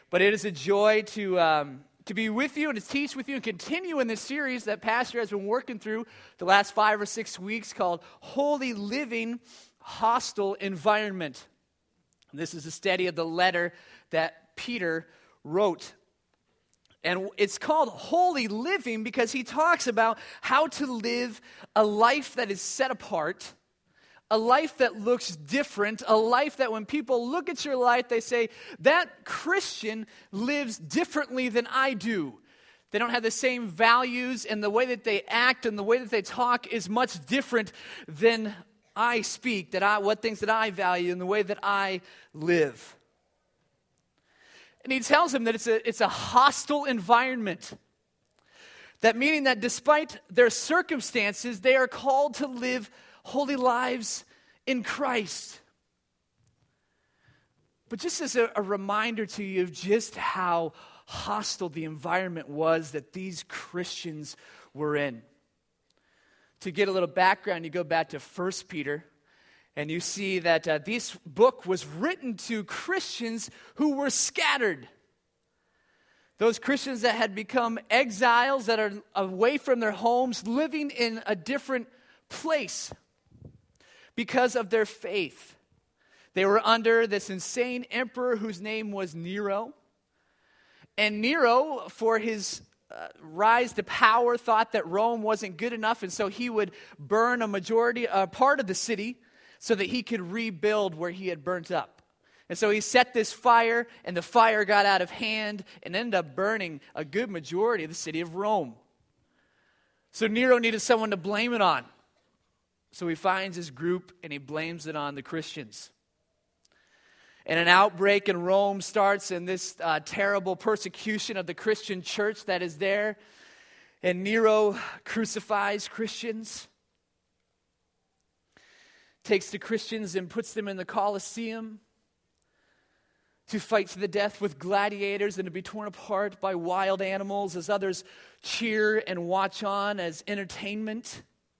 But it is a joy to be with you and to teach with you and continue in this series that Pastor has been working through the last 5 or 6 weeks called Holy Living, Hostile Environment. This is a study of the letter that Peter wrote. And it's called Holy Living because he talks about how to live a life that is set apart, a life that looks different, a life that when people look at your life, they say, that Christian lives differently than I do. They don't have the same values, and the way that they act and the way that they talk is much different than I speak, what things that I value and the way that I live. And he tells them that it's a hostile environment. That meaning that despite their circumstances, they are called to live holy lives in Christ. But just as a reminder to you of just how hostile the environment was that these Christians were in. To get a little background, you go back to 1 Peter, and you see that this book was written to Christians who were scattered. Those Christians that had become exiles, that are away from their homes, living in a different place because of their faith. They were under this insane emperor whose name was Nero. And Nero, for his rise to power, thought that Rome wasn't good enough, and so he would burn a part of the city so that he could rebuild where he had burnt up. And so he set this fire, and the fire got out of hand and ended up burning a good majority of the city of Rome. So Nero needed someone to blame it on. So he finds his group, and he blames it on the Christians. And an outbreak in Rome starts, and this terrible persecution of the Christian church that is there. And Nero crucifies Christians. Takes the Christians and puts them in the Colosseum to fight to the death with gladiators and to be torn apart by wild animals as others cheer and watch on as entertainment.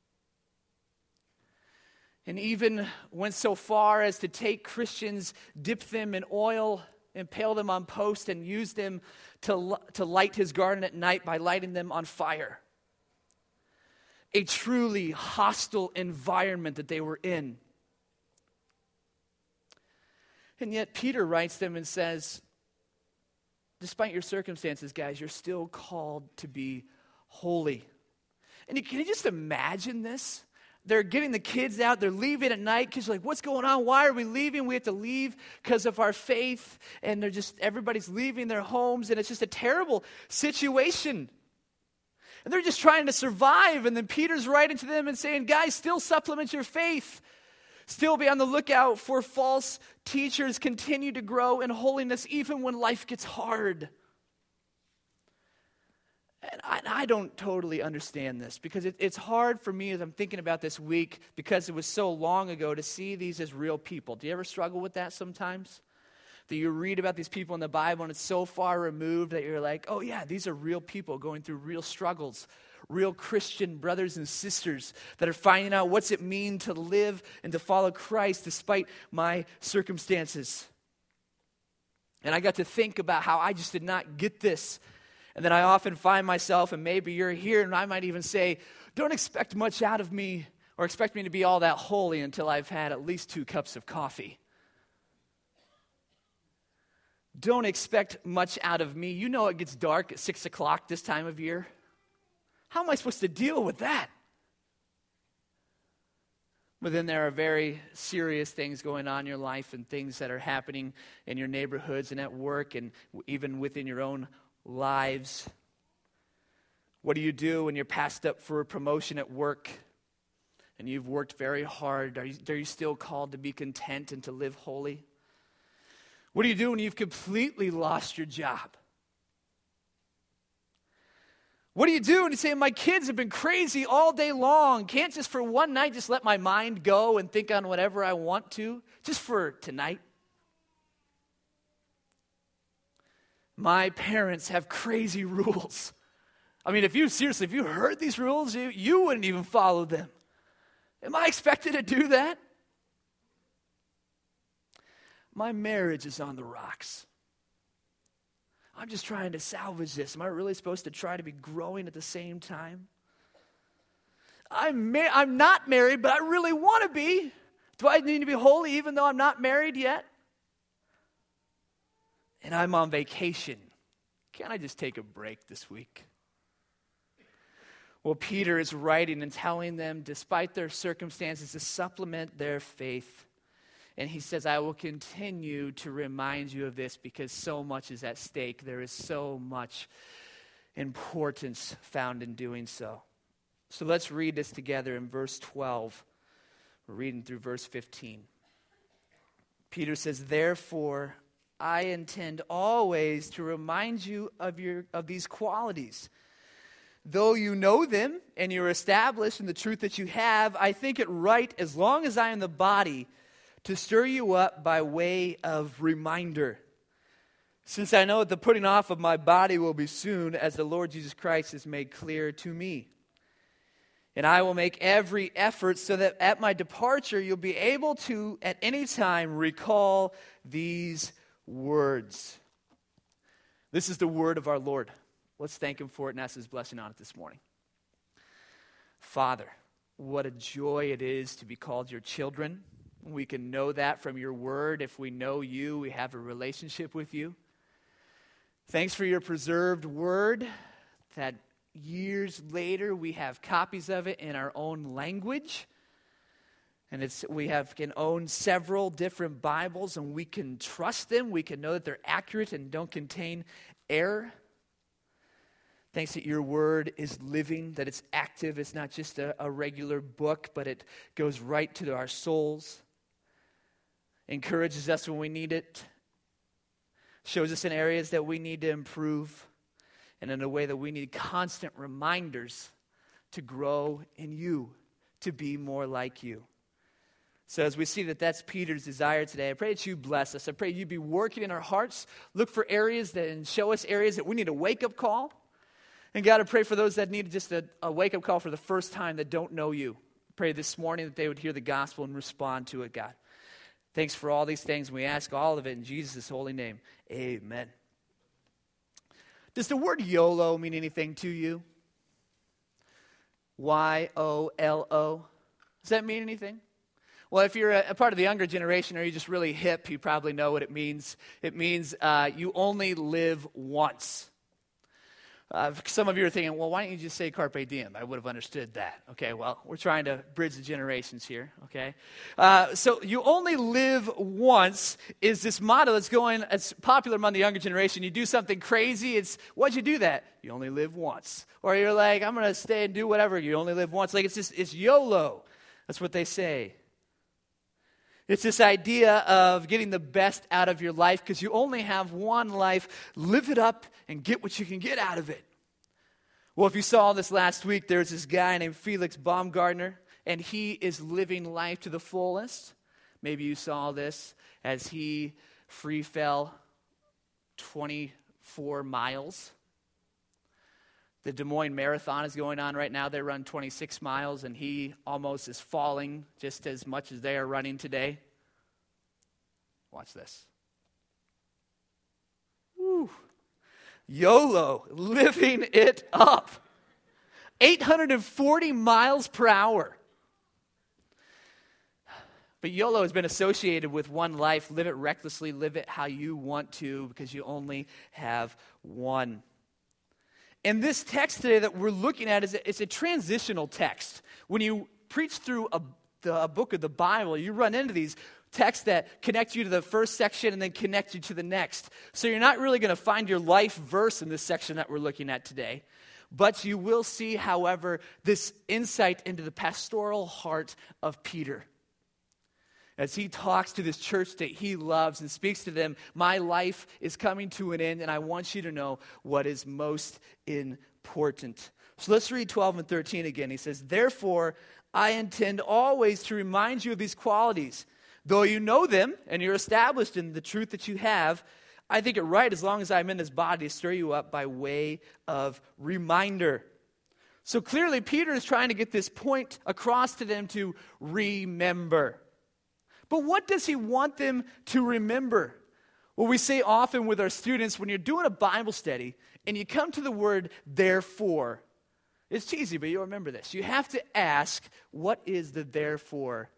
And even went so far as to take Christians, dip them in oil, impale them on posts, and use them to light his garden at night by lighting them on fire. A truly hostile environment that they were in. And yet Peter writes them and says, despite your circumstances, guys, you're still called to be holy. And can you just imagine this? They're getting the kids out. They're leaving at night. Kids are like, what's going on? Why are we leaving? We have to leave because of our faith. And everybody's leaving their homes. And it's just a terrible situation. And they're just trying to survive. And then Peter's writing to them and saying, guys, still supplement your faith. Still be on the lookout for false teachers. Continue to grow in holiness even when life gets hard. And I don't totally understand this because it's hard for me as I'm thinking about this week because it was so long ago to see these as real people. Do you ever struggle with that sometimes? That you read about these people in the Bible and it's so far removed that you're like, oh yeah, these are real people going through real struggles. Real Christian brothers and sisters that are finding out what's it mean to live and to follow Christ despite my circumstances. And I got to think about how I just did not get this. And then I often find myself, and maybe you're here, and I might even say, don't expect much out of me or expect me to be all that holy until I've had at least 2 cups of coffee. Don't expect much out of me. You know it gets dark at 6 o'clock this time of year. How am I supposed to deal with that? But then there are very serious things going on in your life and things that are happening in your neighborhoods and at work and even within your own lives. What do you do when you're passed up for a promotion at work and you've worked very hard? Are you still called to be content and to live holy? What do you do when you've completely lost your job? What do you do when you say, my kids have been crazy all day long? Can't just for one night just let my mind go and think on whatever I want to? Just for tonight? My parents have crazy rules. I mean, if you heard these rules, you wouldn't even follow them. Am I expected to do that? My marriage is on the rocks. I'm just trying to salvage this. Am I really supposed to try to be growing at the same time? I'm not married, but I really want to be. Do I need to be holy even though I'm not married yet? And I'm on vacation. Can't I just take a break this week? Well, Peter is writing and telling them, despite their circumstances, to supplement their faith. And he says, I will continue to remind you of this because so much is at stake. There is so much importance found in doing so. So let's read this together in verse 12. We're reading through verse 15. Peter says, therefore, I intend always to remind you of these qualities. Though you know them and you're established in the truth that you have, I think it right, as long as I am the body, to stir you up by way of reminder. Since I know that the putting off of my body will be soon, as the Lord Jesus Christ has made clear to me. And I will make every effort so that at my departure you'll be able to, at any time, recall these words. This is the word of our Lord. Let's thank him for it and ask his blessing on it this morning. Father, what a joy it is to be called your children. We can know that from your word. If we know you, we have a relationship with you. Thanks for your preserved word that years later we have copies of it in our own language. And we can own several different Bibles and we can trust them. We can know that they're accurate and don't contain error. Thanks that your word is living, that it's active. It's not just a regular book, but it goes right to our souls. Encourages us when we need it. Shows us in areas that we need to improve. And in a way that we need constant reminders to grow in you, to be more like you. So as we see that that's Peter's desire today, I pray that you bless us. I pray you be working in our hearts. Look for areas and show us areas that we need a wake-up call. And God, I pray for those that need just a wake-up call for the first time that don't know you. I pray this morning that they would hear the gospel and respond to it, God. Thanks for all these things. We ask all of it in Jesus' holy name. Amen. Does the word YOLO mean anything to you? Y-O-L-O. Does that mean anything? Well, if you're a part of the younger generation or you're just really hip, you probably know what it means. It means you only live once. Some of you are thinking, well, why don't you just say carpe diem? I would have understood that. Okay, well, we're trying to bridge the generations here, okay? So you only live once is this motto it's popular among the younger generation. You do something crazy, why'd you do that? You only live once. Or you're like, I'm going to stay and do whatever. You only live once. Like it's YOLO. That's what they say. It's this idea of getting the best out of your life because you only have one life. Live it up and get what you can get out of it. Well, if you saw this last week, there's this guy named Felix Baumgartner, and he is living life to the fullest. Maybe you saw this as he free fell 24 miles. The Des Moines Marathon is going on right now. They run 26 miles, and he almost is falling just as much as they are running today. Watch this. Woo. YOLO, living it up. 840 miles per hour. But YOLO has been associated with one life. Live it recklessly, live it how you want to, because you only have one. And this text today that we're looking at it's a transitional text. When you preach through a book of the Bible, you run into these texts that connect you to the first section and then connect you to the next. So you're not really going to find your life verse in this section that we're looking at today. But you will see, however, this insight into the pastoral heart of Peter. As he talks to this church that he loves and speaks to them, my life is coming to an end, and I want you to know what is most important. So let's read 12 and 13 again. He says, therefore, I intend always to remind you of these qualities. Though you know them and you're established in the truth that you have, I think it right, as long as I'm in this body, to stir you up by way of reminder. So clearly, Peter is trying to get this point across to them to remember. But what does he want them to remember? What we say often with our students, when you're doing a Bible study and you come to the word therefore, it's cheesy, but you'll remember this. You have to ask, what is the therefore?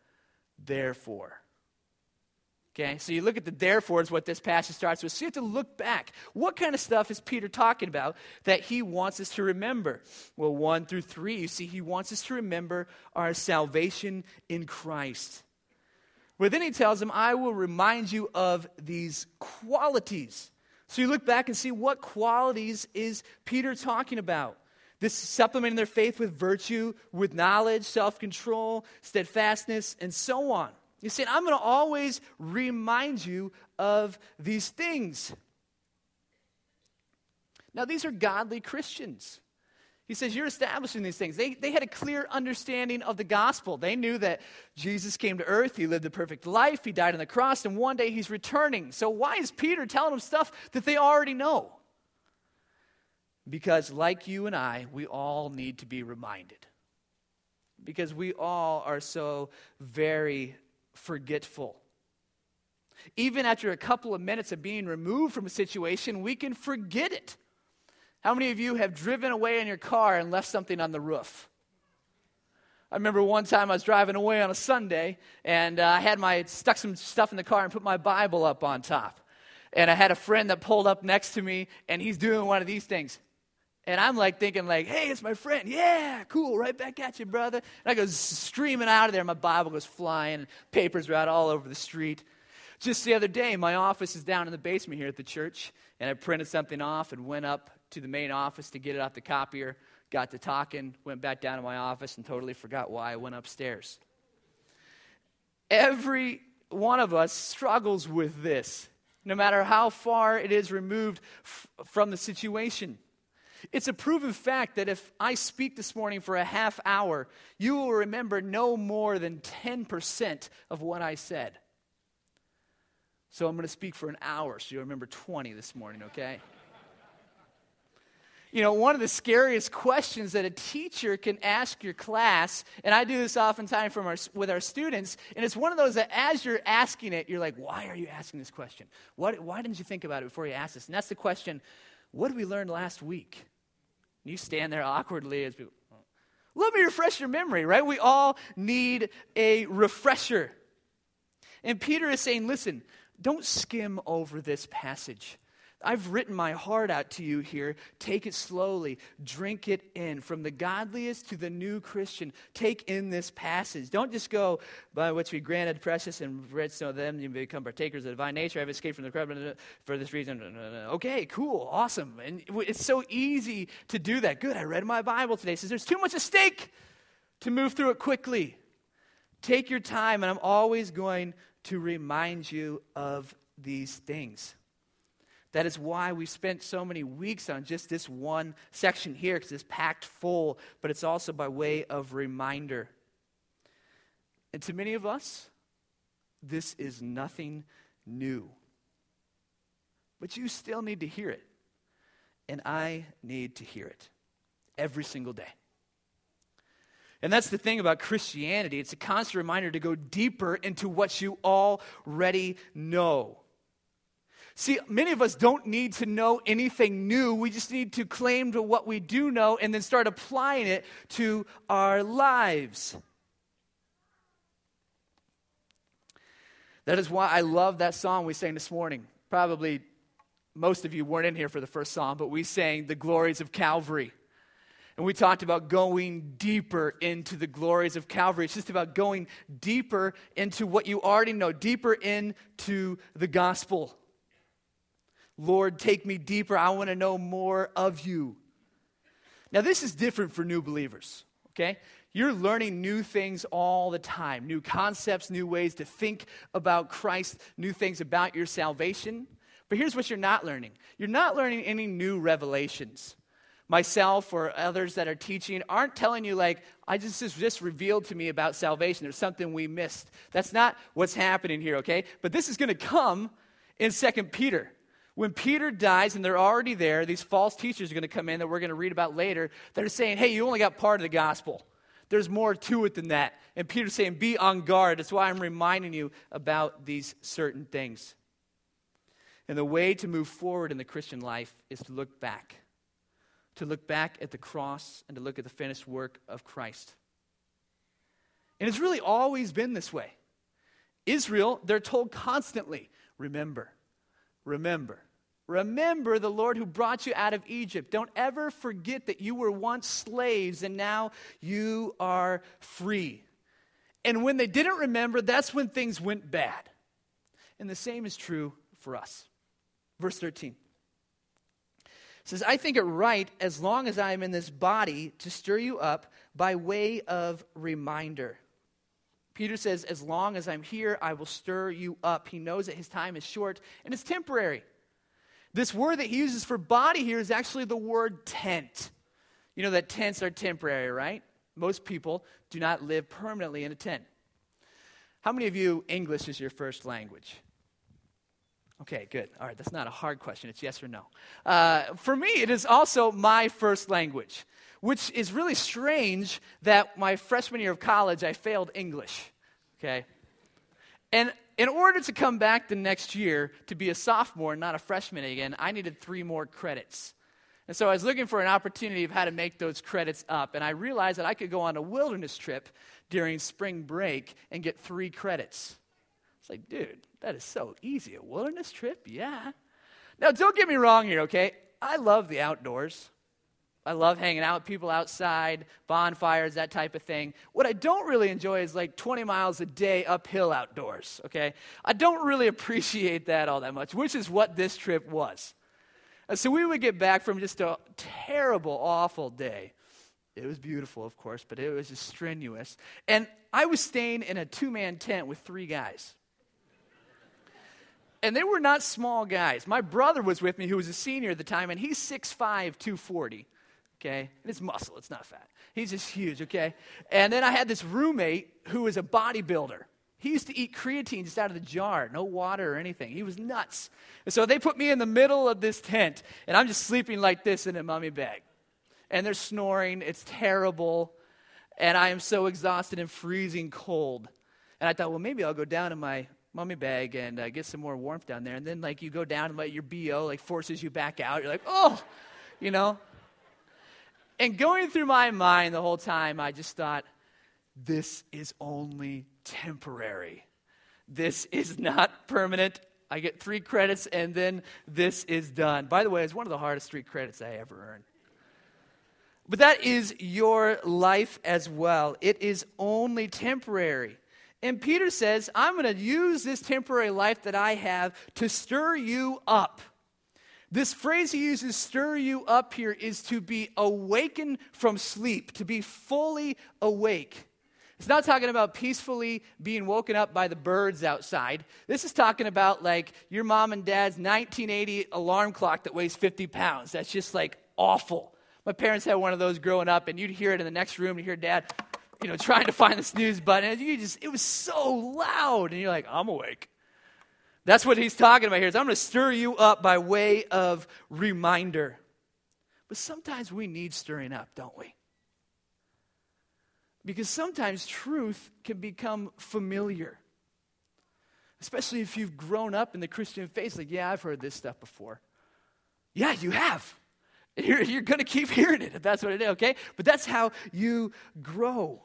Okay, so you look at the therefore is what this passage starts with. So you have to look back. What kind of stuff is Peter talking about that he wants us to remember? Well, 1 through 3, you see, he wants us to remember our salvation in Christ. But then he tells them, I will remind you of these qualities. So you look back and see what qualities is Peter talking about. This supplementing their faith with virtue, with knowledge, self-control, steadfastness, and so on. He's saying, I'm going to always remind you of these things. Now, these are godly Christians. He says, you're establishing these things. They had a clear understanding of the gospel. They knew that Jesus came to earth, he lived a perfect life, he died on the cross, and one day he's returning. So why is Peter telling them stuff that they already know? Because like you and I, we all need to be reminded. Because we all are so very forgetful. Even after a couple of minutes of being removed from a situation, we can forget it. How many of you have driven away in your car and left something on the roof? I remember one time I was driving away on a Sunday, and I had stuck some stuff in the car and put my Bible up on top. And I had a friend that pulled up next to me, and he's doing one of these things. And I'm thinking, hey, it's my friend. Yeah, cool, right back at you, brother. And I go streaming out of there. My Bible goes flying, and papers are out all over the street. Just the other day, my office is down in the basement here at the church, and I printed something off and went up to the main office to get it off the copier. Got to talking, went back down to my office, and totally forgot why I went upstairs. Every one of us struggles with this, no matter how far it is removed from the situation. It's a proven fact that if I speak this morning for a half hour, you will remember no more than 10% of what I said. So I'm going to speak for an hour, so you'll remember 20 this morning, okay? You know, one of the scariest questions that a teacher can ask your class, and I do this oftentimes with our students, and it's one of those that as you're asking it, you're like, why are you asking this question? Why didn't you think about it before you asked this? And that's the question, what did we learn last week? And you stand there awkwardly as people, let me refresh your memory, right? We all need a refresher. And Peter is saying, listen, don't skim over this passage. I've written my heart out to you here. Take it slowly. Drink it in. From the godliest to the new Christian, take in this passage. Don't just go, by which we granted precious and rich, so them you become partakers of the divine nature. I've escaped from the corruption for this reason. Okay, cool, awesome. And it's so easy to do that. Good, I read my Bible today. It says there's too much at stake to move through it quickly. Take your time, and I'm always going to remind you of these things. That is why we spent so many weeks on just this one section here, because it's packed full, but it's also by way of reminder. And to many of us, this is nothing new. But you still need to hear it. And I need to hear it every single day. And that's the thing about Christianity. It's a constant reminder to go deeper into what you already know. See, many of us don't need to know anything new. We just need to claim to what we do know and then start applying it to our lives. That is why I love that song we sang this morning. Probably most of you weren't in here for the first song, but we sang The Glories of Calvary. And we talked about going deeper into the glories of Calvary. It's just about going deeper into what you already know, deeper into the gospel. Lord, take me deeper. I want to know more of you. Now, this is different for new believers, okay? You're learning new things all the time, new concepts, new ways to think about Christ, new things about your salvation. But here's what you're not learning. You're not learning any new revelations. Myself or others that are teaching aren't telling you this is just revealed to me about salvation. There's something we missed. That's not what's happening here, okay? But this is going to come in 2 Peter. When Peter dies and they're already there, these false teachers are going to come in that we're going to read about later. They're saying, hey, you only got part of the gospel. There's more to it than that. And Peter's saying, be on guard. That's why I'm reminding you about these certain things. And the way to move forward in the Christian life is to look back at the cross and to look at the finished work of Christ. And it's really always been this way. Israel, they're told constantly, remember the Lord who brought you out of Egypt. Don't ever forget that you were once slaves and now you are free. And when they didn't remember, that's when things went bad. And the same is true for us. Verse 13. It says, I think it right, as long as I am in this body, to stir you up by way of reminder. Peter says, as long as I'm here, I will stir you up. He knows that his time is short and it's temporary. This word that he uses for body here is actually the word tent. You know that tents are temporary, right? Most people do not live permanently in a tent. How many of you, English is your first language? Okay, good. All right, that's not a hard question. It's yes or no. For me, it is also my first language, which is really strange that my freshman year of college, I failed English, okay? And in order to come back the next year to be a sophomore, not a freshman again, I needed 3 more credits. And so I was looking for an opportunity of how to make those credits up, and I realized that I could go on a wilderness trip during spring break and get 3 credits. It's like, dude, that is so easy. A wilderness trip? Yeah. Now, don't get me wrong here, okay? I love the outdoors. I love hanging out with people outside, bonfires, that type of thing. What I don't really enjoy is like 20 miles a day uphill outdoors, okay? I don't really appreciate that all that much, which is what this trip was. And so we would get back from just a terrible, awful day. It was beautiful, of course, but it was just strenuous. And I was staying in a 2-man tent with 3 guys. And they were not small guys. My brother was with me, who was a senior at the time, and he's 6'5", 240. Okay? And it's muscle, it's not fat. He's just huge, okay? And then I had this roommate who was a bodybuilder. He used to eat creatine just out of the jar, no water or anything. He was nuts. And so they put me in the middle of this tent, and I'm just sleeping like this in a mummy bag. And they're snoring, it's terrible, and I am so exhausted and freezing cold. And I thought, well, maybe I'll go down in my mummy bag and get some more warmth down there. And then, like, you go down and let your BO, like, forces you back out. You're like, oh, you know. And going through my mind the whole time, I just thought, this is only temporary. This is not permanent. I get 3 credits, and then this is done. By the way, it's one of the hardest 3 credits I ever earned. But that is your life as well. It is only temporary. And Peter says, I'm going to use this temporary life that I have to stir you up. This phrase he uses, stir you up here, is to be awakened from sleep, to be fully awake. It's not talking about peacefully being woken up by the birds outside. This is talking about like your mom and dad's 1980 alarm clock that weighs 50 pounds. That's just like awful. My parents had one of those growing up, and you'd hear it in the next room, and you hear Dad, trying to find the snooze button. And it was so loud, and you're like, I'm awake. That's what he's talking about here. Is I'm going to stir you up by way of reminder. But sometimes we need stirring up, don't we? Because sometimes truth can become familiar. Especially if you've grown up in the Christian faith. Like, yeah, I've heard this stuff before. Yeah, you have. You're going to keep hearing it if that's what it is, okay? But that's how you grow.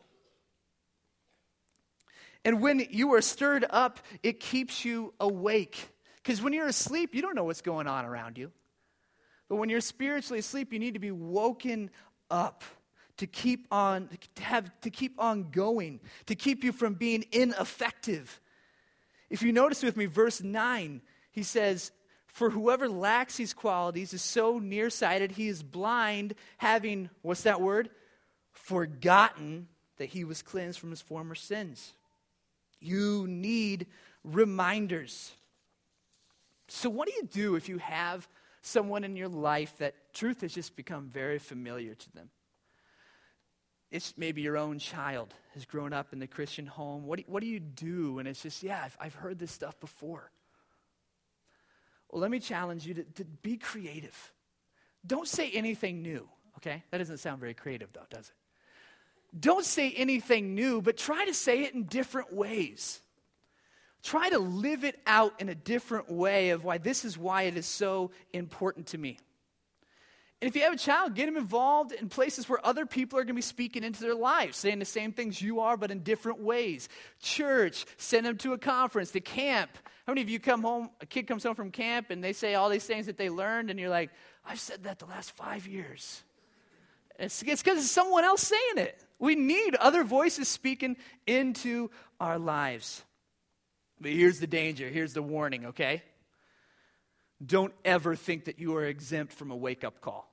And when you are stirred up, it keeps you awake. Because when you're asleep, you don't know what's going on around you. But when you're spiritually asleep, you need to be woken up to keep on going, to keep you from being ineffective. If you notice with me, verse 9, he says, for whoever lacks these qualities is so nearsighted, he is blind, having, what's that word? Forgotten that he was cleansed from his former sins. You need reminders. So what do you do if you have someone in your life that truth has just become very familiar to them? It's maybe your own child has grown up in the Christian home. What do you do when it's just, yeah, I've heard this stuff before? Well, let me challenge you to be creative. Don't say anything new, okay? That doesn't sound very creative, though, does it? Don't say anything new, but try to say it in different ways. Try to live it out in a different way of why this is why it is so important to me. And if you have a child, get them involved in places where other people are going to be speaking into their lives, saying the same things you are, but in different ways. Church, send them to a conference, to camp. How many of you a kid comes home from camp and they say all these things that they learned, and you're like, I've said that the last 5 years. It's because it's someone else saying it. We need other voices speaking into our lives. But here's the danger. Here's the warning, okay? Don't ever think that you are exempt from a wake-up call.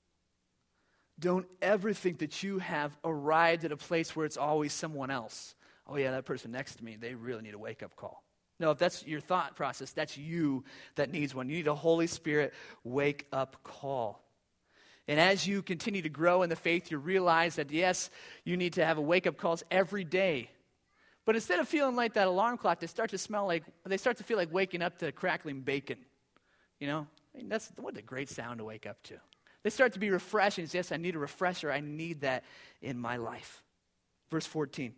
Don't ever think that you have arrived at a place where it's always someone else. Oh yeah, that person next to me, they really need a wake-up call. No, if that's your thought process, that's you that needs one. You need a Holy Spirit wake-up call. And as you continue to grow in the faith, you realize that, yes, you need to have a wake-up calls every day. But instead of feeling like that alarm clock, they start to feel like waking up to crackling bacon. You know? I mean, what a great sound to wake up to. They start to be refreshing. Yes, I need a refresher. I need that in my life. Verse 14.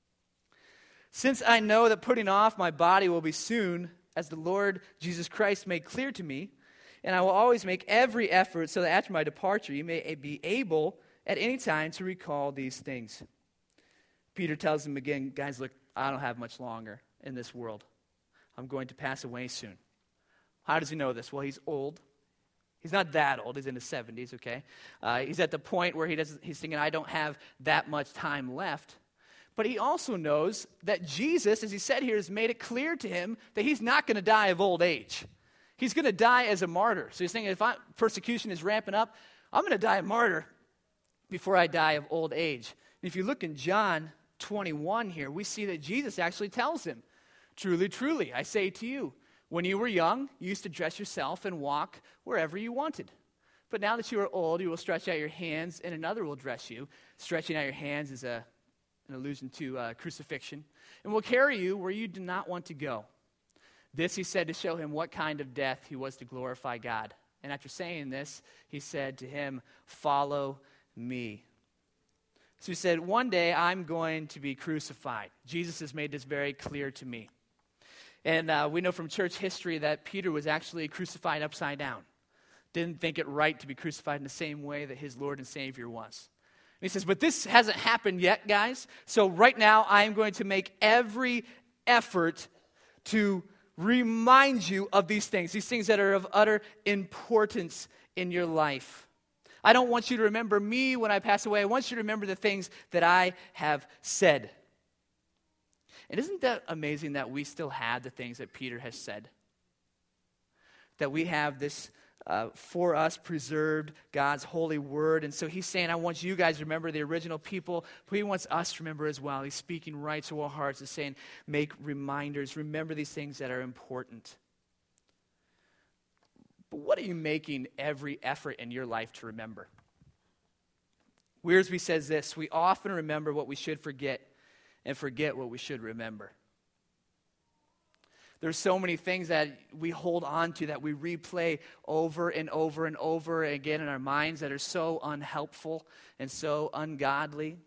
Since I know that putting off my body will be soon, as the Lord Jesus Christ made clear to me, and I will always make every effort so that after my departure you may be able at any time to recall these things. Peter tells him again, guys, look, I don't have much longer in this world. I'm going to pass away soon. How does he know this? Well, he's old. He's not that old. He's in his 70s, okay? He's at the point where he's thinking, I don't have that much time left. But he also knows that Jesus, as he said here, has made it clear to him that he's not going to die of old age. He's going to die as a martyr. So he's thinking, if persecution is ramping up, I'm going to die a martyr before I die of old age. And if you look in John 21 here, we see that Jesus actually tells him, truly, truly, I say to you, when you were young, you used to dress yourself and walk wherever you wanted. But now that you are old, you will stretch out your hands, and another will dress you. Stretching out your hands is an allusion to crucifixion. And will carry you where you do not want to go. This he said to show him what kind of death he was to glorify God. And after saying this, he said to him, follow me. So he said, one day I'm going to be crucified. Jesus has made this very clear to me. And we know from church history that Peter was actually crucified upside down. Didn't think it right to be crucified in the same way that his Lord and Savior was. And he says, but this hasn't happened yet, guys. So right now I am going to make every effort to remind you of these things that are of utter importance in your life. I don't want you to remember me when I pass away. I want you to remember the things that I have said. And isn't that amazing that we still have the things that Peter has said? That we have this for us preserved God's holy word. And so he's saying, I want you guys to remember the original people, but he wants us to remember as well. He's speaking right to our hearts and saying, make reminders. Remember these things that are important. But what are you making every effort in your life to remember? Wiersbe says this, we often remember what we should forget and forget what we should remember. There's so many things that we hold on to, that we replay over and over and over again in our minds that are so unhelpful and so ungodly.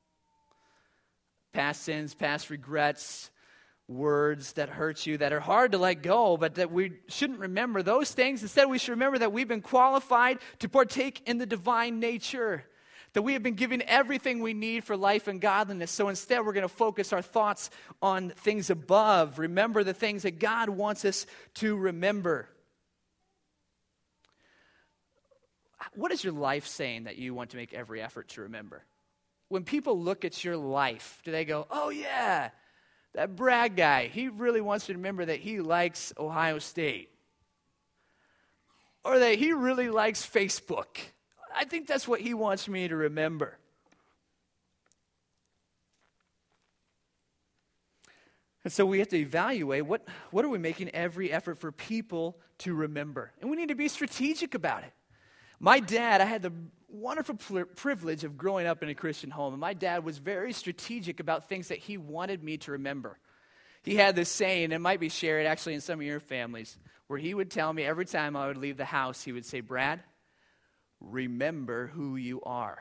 Past sins, past regrets, words that hurt you, that are hard to let go, but that we shouldn't remember those things. Instead, we should remember that we've been qualified to partake in the divine nature, that we have been given everything we need for life and godliness. So instead, we're going to focus our thoughts on things above. Remember the things that God wants us to remember. What is your life saying that you want to make every effort to remember? When people look at your life, do they go, oh yeah, that Brad guy, he really wants you to remember that he likes Ohio State. Or that he really likes Facebook. I think that's what he wants me to remember. And so we have to evaluate what are we making every effort for people to remember. And we need to be strategic about it. My dad, I had the wonderful privilege of growing up in a Christian home. And my dad was very strategic about things that he wanted me to remember. He had this saying, and it might be shared actually in some of your families, where he would tell me every time I would leave the house, he would say, Brad, remember who you are.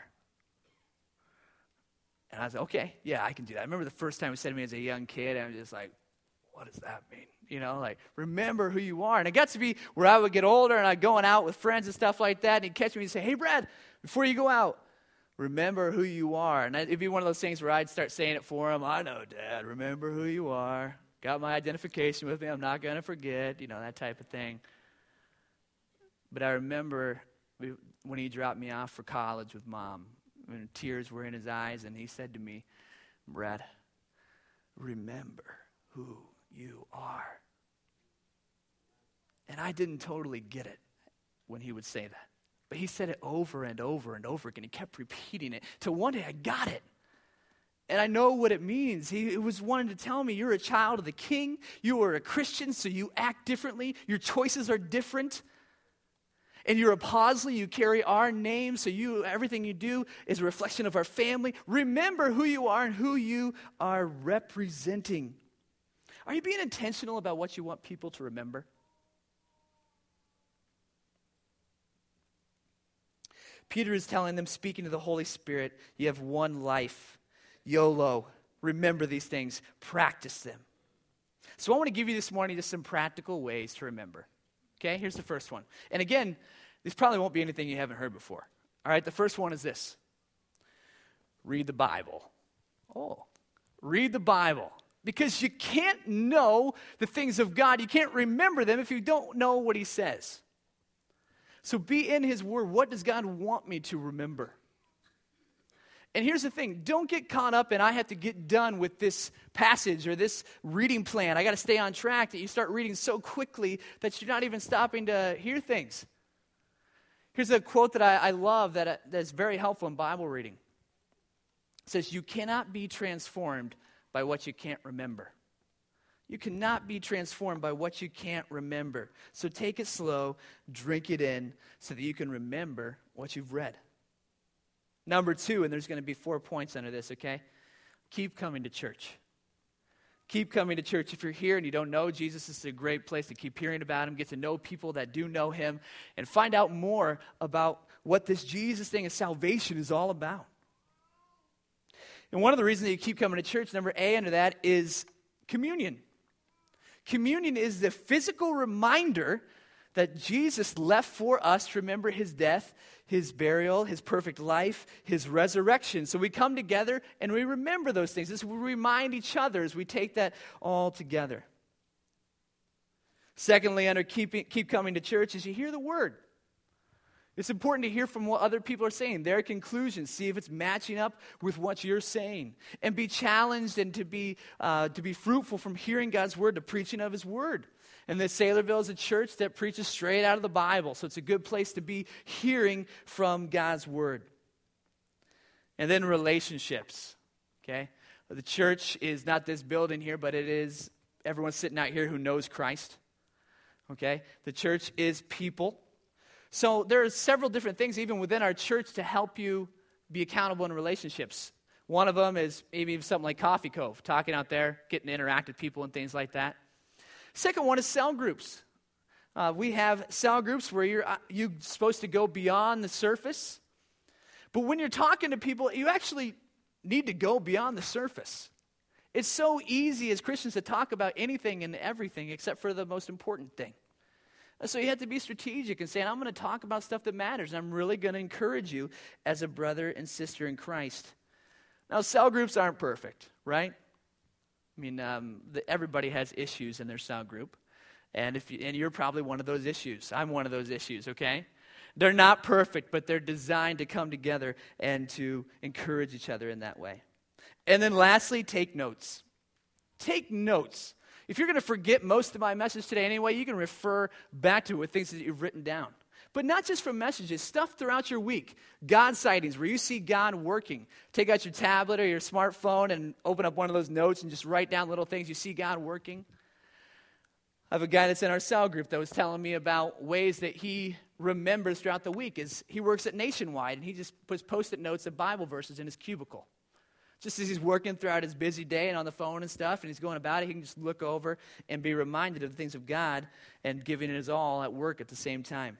And I was like, okay, yeah, I can do that. I remember the first time he said to me as a young kid, and I was just like, what does that mean? Like, remember who you are. And it got to be where I would get older and I'd going out with friends and stuff like that. And he'd catch me and say, hey, Brad, before you go out, remember who you are. And it'd be one of those things where I'd start saying it for him. I know, Dad, remember who you are. Got my identification with me. I'm not going to forget, that type of thing. But I remember when he dropped me off for college with Mom, when tears were in his eyes, and he said to me, Brad, remember who you are. And I didn't totally get it when he would say that. But he said it over and over and over again. He kept repeating it till one day I got it. And I know what it means. He was wanting to tell me, you're a child of the King. You are a Christian, so you act differently. Your choices are different. And you're a Posley. You carry our name, so everything you do is a reflection of our family. Remember who you are and who you are representing. Are you being intentional about what you want people to remember? Peter is telling them, speaking to the Holy Spirit, you have one life. YOLO. Remember these things. Practice them. So I want to give you this morning just some practical ways to remember. Okay, here's the first one. And again, this probably won't be anything you haven't heard before. All right, the first one is this. Read the Bible. Read the Bible. Because you can't know the things of God. You can't remember them if you don't know what he says. So be in his word. What does God want me to remember? And here's the thing. Don't get caught up in I have to get done with this passage or this reading plan. I got to stay on track, that you start reading so quickly that you're not even stopping to hear things. Here's a quote that I love that's very helpful in Bible reading. It says, you cannot be transformed by what you can't remember. You cannot be transformed by what you can't remember. So take it slow, drink it in, so that you can remember what you've read. Number 2, and there's going to be 4 points under this, okay? Keep coming to church. Keep coming to church. If you're here and you don't know Jesus, this is a great place to keep hearing about him, get to know people that do know him, and find out more about what this Jesus thing of salvation is all about. And one of the reasons that you keep coming to church, number A under that, is communion. Communion is the physical reminder that Jesus left for us to remember his death, his burial, his perfect life, his resurrection. So we come together and we remember those things. This we remind each other as we take that all together. Secondly, under keep coming to church, is you hear the word. It's important to hear from what other people are saying, their conclusions, see if it's matching up with what you're saying, and be challenged and to be fruitful from hearing God's word, to preaching of his word. And the Saylorville is a church that preaches straight out of the Bible, so it's a good place to be hearing from God's word. And then relationships, okay? The church is not this building here, but it is everyone sitting out here who knows Christ, okay? The church is people. So there are several different things even within our church to help you be accountable in relationships. One of them is maybe something like Coffee Cove, talking out there, getting to interact with people and things like that. Second one is cell groups. We have cell groups where you're supposed to go beyond the surface. But when you're talking to people, you actually need to go beyond the surface. It's so easy as Christians to talk about anything and everything except for the most important thing. So you have to be strategic and say, I'm going to talk about stuff that matters, and I'm really going to encourage you as a brother and sister in Christ. Now, cell groups aren't perfect, right? I mean, everybody has issues in their cell group, and you're probably one of those issues. I'm one of those issues, okay? They're not perfect, but they're designed to come together and to encourage each other in that way. And then lastly, take notes. Take notes. If you're going to forget most of my message today anyway, you can refer back to it with things that you've written down. But not just from messages, stuff throughout your week. God sightings, where you see God working. Take out your tablet or your smartphone and open up one of those notes and just write down little things you see God working. I have a guy that's in our cell group that was telling me about ways that he remembers throughout the week. He works at Nationwide, and he just puts Post-it notes of Bible verses in his cubicle. Just as he's working throughout his busy day and on the phone and stuff, and he's going about it, he can just look over and be reminded of the things of God and giving it his all at work at the same time.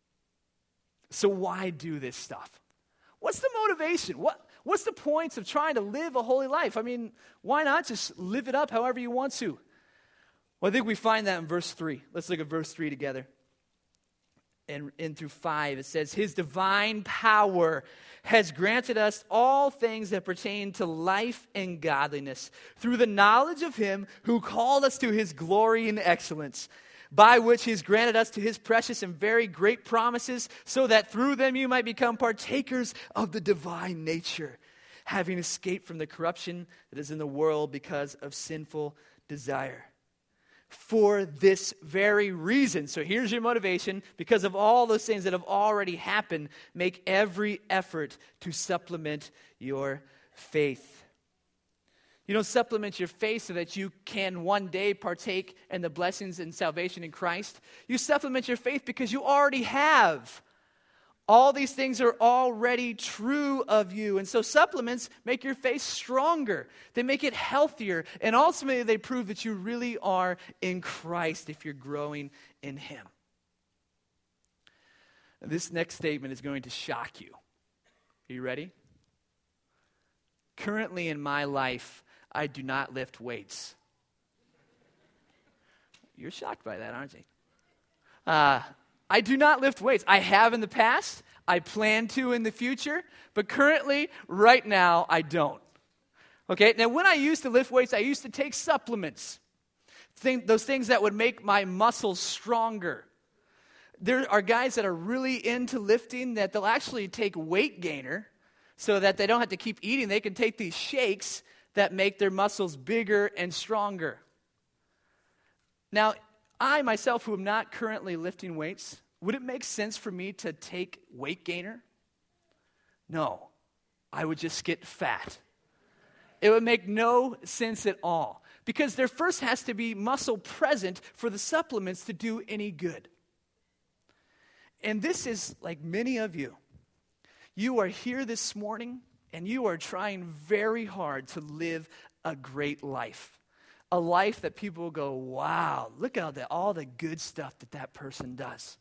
So why do this stuff? What's the motivation? What's the points of trying to live a holy life? I mean, why not just live it up however you want to? Well, I think we find that in verse 3. Let's look at verse 3 together. And in through 5, it says, His divine power has granted us all things that pertain to life and godliness through the knowledge of Him who called us to His glory and excellence, by which He has granted us to His precious and very great promises, so that through them you might become partakers of the divine nature, having escaped from the corruption that is in the world because of sinful desire. For this very reason. So here's your motivation. Because of all those things that have already happened, make every effort to supplement your faith. You don't supplement your faith so that you can one day partake in the blessings and salvation in Christ. You supplement your faith because you already have. All these things are already true of you. And so supplements make your faith stronger. They make it healthier. And ultimately, they prove that you really are in Christ if you're growing in Him. This next statement is going to shock you. Are you ready? Currently in my life, I do not lift weights. You're shocked by that, aren't you? I do not lift weights. I have in the past. I plan to in the future. But currently, right now, I don't. Okay? Now, when I used to lift weights, I used to take supplements. Those things that would make my muscles stronger. There are guys that are really into lifting that they'll actually take weight gainer so that they don't have to keep eating. They can take these shakes that make their muscles bigger and stronger. Now, I myself, who am not currently lifting weights, would it make sense for me to take weight gainer? No. I would just get fat. It would make no sense at all. Because there first has to be muscle present for the supplements to do any good. And this is like many of you. You are here this morning and you are trying very hard to live a great life. A life that people will go, wow, look at all the good stuff that person does.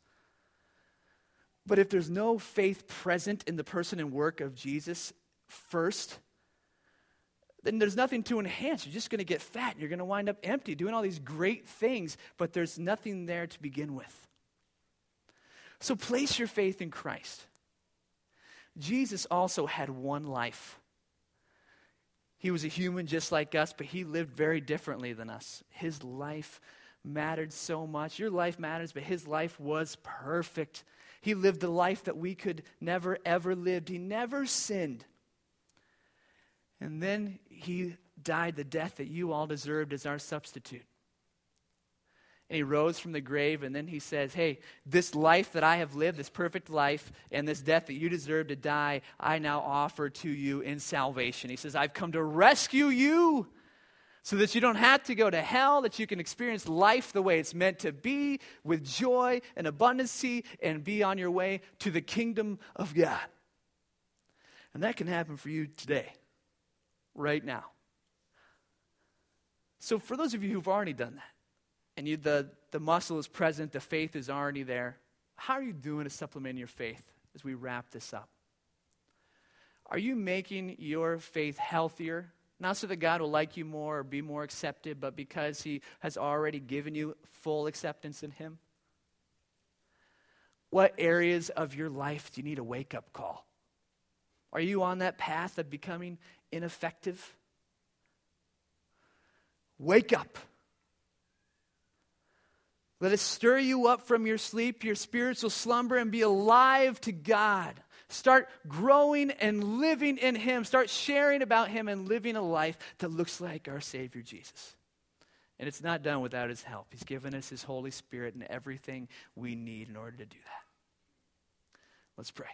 But if there's no faith present in the person and work of Jesus first, then there's nothing to enhance. You're just going to get fat. And you're going to wind up empty, doing all these great things, but there's nothing there to begin with. So place your faith in Christ. Jesus also had one life. He was a human just like us, but he lived very differently than us. His life mattered so much. Your life matters, but his life was perfect. He lived the life that we could never, ever live. He never sinned. And then he died the death that you all deserved as our substitute. And he rose from the grave, and then he says, hey, this life that I have lived, this perfect life, and this death that you deserve to die, I now offer to you in salvation. He says, I've come to rescue you so that you don't have to go to hell, that you can experience life the way it's meant to be, with joy and abundancy, and be on your way to the kingdom of God. And that can happen for you today, right now. So for those of you who've already done that, and the muscle is present, the faith is already there, how are you doing to supplement your faith as we wrap this up? Are you making your faith healthier? Not so that God will like you more or be more accepted, but because he has already given you full acceptance in him? What areas of your life do you need a wake-up call? Are you on that path of becoming ineffective? Wake up. Let it stir you up from your sleep, your spiritual slumber, and be alive to God. Start growing and living in him. Start sharing about him and living a life that looks like our Savior Jesus. And it's not done without his help. He's given us his Holy Spirit and everything we need in order to do that. Let's pray.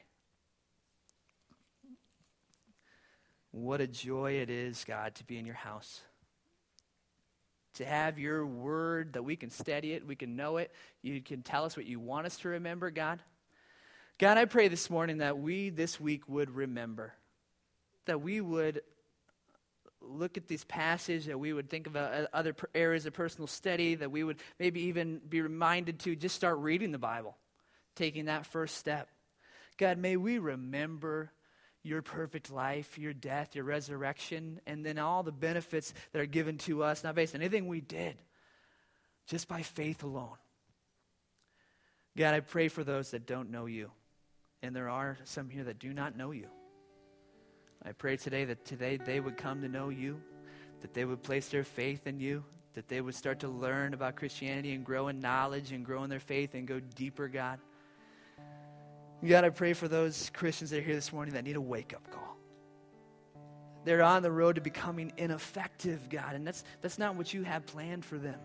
What a joy it is, God, to be in your house. To have your word, that we can study it, we can know it. You can tell us what you want us to remember, God. God, I pray this morning that we this week would remember. That we would look at this passage, that we would think about other areas of personal study, that we would maybe even be reminded to just start reading the Bible, taking that first step. God, may we remember your perfect life, your death, your resurrection, and then all the benefits that are given to us, not based on anything we did, just by faith alone. God, I pray for those that don't know you. And there are some here that do not know you. I pray today that they would come to know you, that they would place their faith in you, that they would start to learn about Christianity and grow in knowledge and grow in their faith and go deeper, God. God, I pray for those Christians that are here this morning that need a wake-up call. They're on the road to becoming ineffective, God, and that's not what you have planned for them.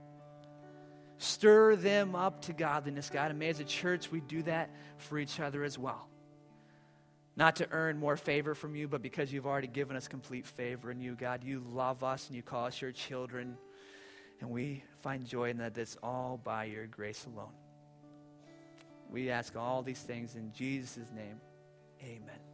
Stir them up to godliness, God, and may as a church we do that for each other as well. Not to earn more favor from you, but because you've already given us complete favor in you, God. You love us and you call us your children, and we find joy in that it's all by your grace alone. We ask all these things in Jesus' name. Amen.